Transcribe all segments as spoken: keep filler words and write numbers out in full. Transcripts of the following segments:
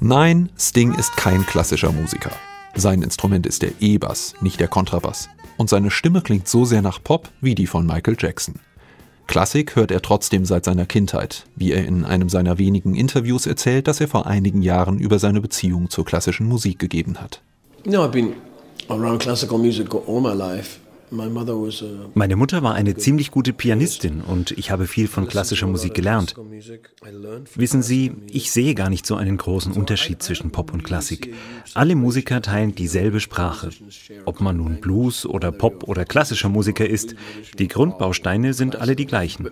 Nein, Sting ist kein klassischer Musiker. Sein Instrument ist der E-Bass, nicht der Kontrabass. Und seine Stimme klingt so sehr nach Pop wie die von Michael Jackson. Klassik hört er trotzdem seit seiner Kindheit, wie er in einem seiner wenigen Interviews erzählt, das er vor einigen Jahren über seine Beziehung zur klassischen Musik gegeben hat. No, I've been around classical music all my life. Meine Mutter war eine ziemlich gute Pianistin und ich habe viel von klassischer Musik gelernt. Wissen Sie, ich sehe gar nicht so einen großen Unterschied zwischen Pop und Klassik. Alle Musiker teilen dieselbe Sprache. Ob man nun Blues oder Pop oder klassischer Musiker ist, die Grundbausteine sind alle die gleichen.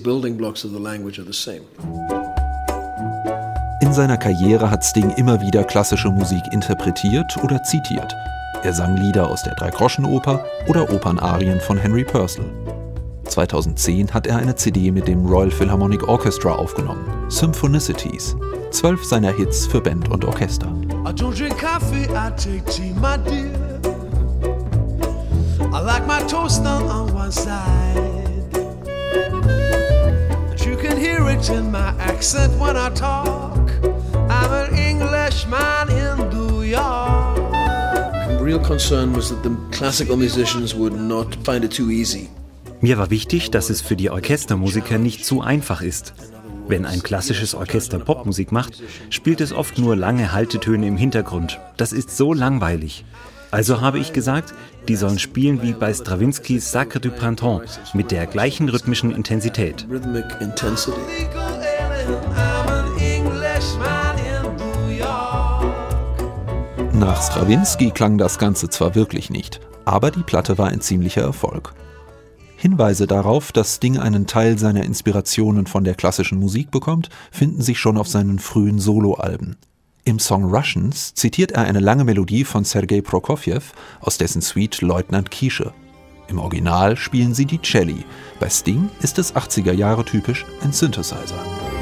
In seiner Karriere hat Sting immer wieder klassische Musik interpretiert oder zitiert. Er sang Lieder aus der Dreigroschenoper oder Opernarien von Henry Purcell. zweitausendzehn hat er eine C D mit dem Royal Philharmonic Orchestra aufgenommen, Symphonicities. Zwölf seiner Hits für Band und Orchester. I don't drink coffee, I take tea, my dear. I like my toast on one side. But you can hear it in my accent when I talk. I'm an Englishman in New York. Real concern was that the classical musicians would not find it too easy. Mir war wichtig, dass es für die Orchestermusiker nicht zu einfach ist. Wenn ein klassisches Orchester Popmusik macht, spielt es oft nur lange Haltetöne im Hintergrund. Das ist so langweilig. Also habe ich gesagt, die sollen spielen wie bei Strawinskys Sacre du Printemps mit der gleichen rhythmischen Intensität. Rhythmic intensity. Nach Strawinsky klang das Ganze zwar wirklich nicht, aber die Platte war ein ziemlicher Erfolg. Hinweise darauf, dass Sting einen Teil seiner Inspirationen von der klassischen Musik bekommt, finden sich schon auf seinen frühen Soloalben. Im Song Russians zitiert er eine lange Melodie von Sergei Prokofjew aus dessen Suite Leutnant Quiche. Im Original spielen sie die Celli, bei Sting ist es achtziger Jahre typisch ein Synthesizer.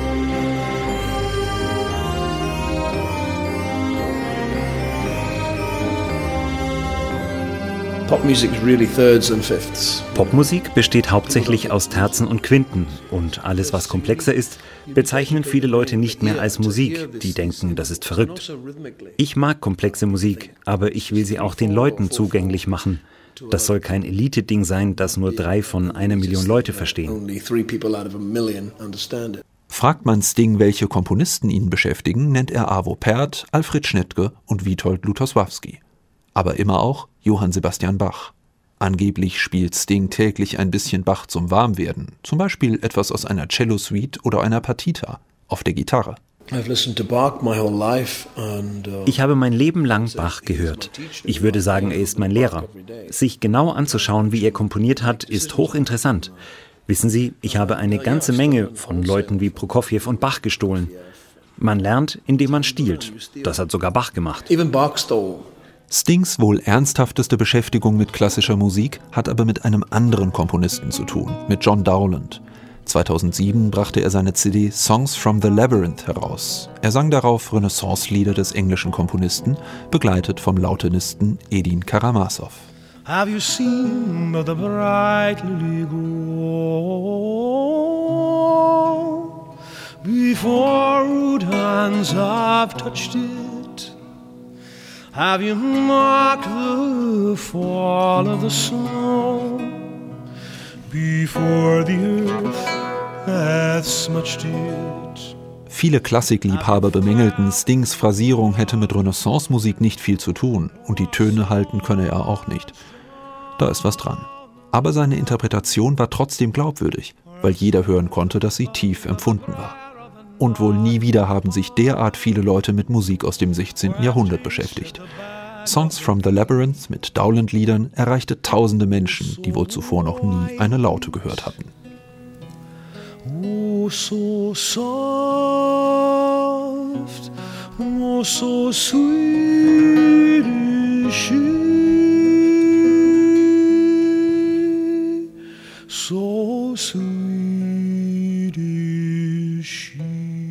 Popmusik is really thirds and fifths. Popmusik besteht hauptsächlich aus Terzen und Quinten und alles, was komplexer ist, bezeichnen viele Leute nicht mehr als Musik, die denken, das ist verrückt. Ich mag komplexe Musik, aber ich will sie auch den Leuten zugänglich machen. Das soll kein Elite-Ding sein, das nur drei von einer Million Leute verstehen. Fragt man Sting, welche Komponisten ihn beschäftigen, nennt er Arvo Pärt, Alfred Schnittke und Witold Lutosławski. Aber immer auch Johann Sebastian Bach. Angeblich spielt Sting täglich ein bisschen Bach zum Warmwerden, zum Beispiel etwas aus einer Cello-Suite oder einer Partita auf der Gitarre. Ich habe mein Leben lang Bach gehört. Ich würde sagen, er ist mein Lehrer. Sich genau anzuschauen, wie er komponiert hat, ist hochinteressant. Wissen Sie, ich habe eine ganze Menge von Leuten wie Prokofjew und Bach gestohlen. Man lernt, indem man stiehlt. Das hat sogar Bach gemacht. Stings wohl ernsthafteste Beschäftigung mit klassischer Musik hat aber mit einem anderen Komponisten zu tun, mit John Dowland. zweitausendsieben brachte er seine C D Songs from the Labyrinth heraus. Er sang darauf Renaissance-Lieder des englischen Komponisten, begleitet vom Lautenisten Edin Karamazov. Have you seen the bright lily grow before rude hands have touched it? Have you marked the fall of the snow before the earth hath smudged it? Viele Klassikliebhaber bemängelten, Stings Phrasierung hätte mit Renaissance-Musik nicht viel zu tun und die Töne halten könne er auch nicht. Da ist was dran. Aber seine Interpretation war trotzdem glaubwürdig, weil jeder hören konnte, dass sie tief empfunden war. Und wohl nie wieder haben sich derart viele Leute mit Musik aus dem sechzehnten Jahrhundert beschäftigt. Songs from the Labyrinth mit Dowland-Liedern erreichte tausende Menschen, die wohl zuvor noch nie eine Laute gehört hatten. Oh, so soft, oh, so sweet is she, so sweet is she.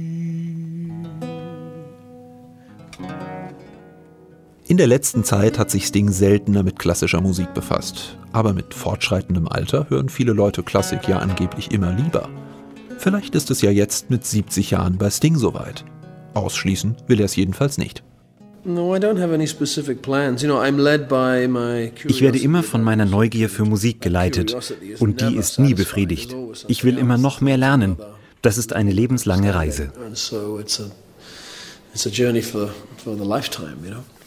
In der letzten Zeit hat sich Sting seltener mit klassischer Musik befasst. Aber mit fortschreitendem Alter hören viele Leute Klassik ja angeblich immer lieber. Vielleicht ist es ja jetzt mit siebzig Jahren bei Sting soweit. Ausschließen will er es jedenfalls nicht. Ich werde immer von meiner Neugier für Musik geleitet und die ist nie befriedigt. Ich will immer noch mehr lernen. Das ist eine lebenslange Reise. It's a journey for, for the lifetime, you know.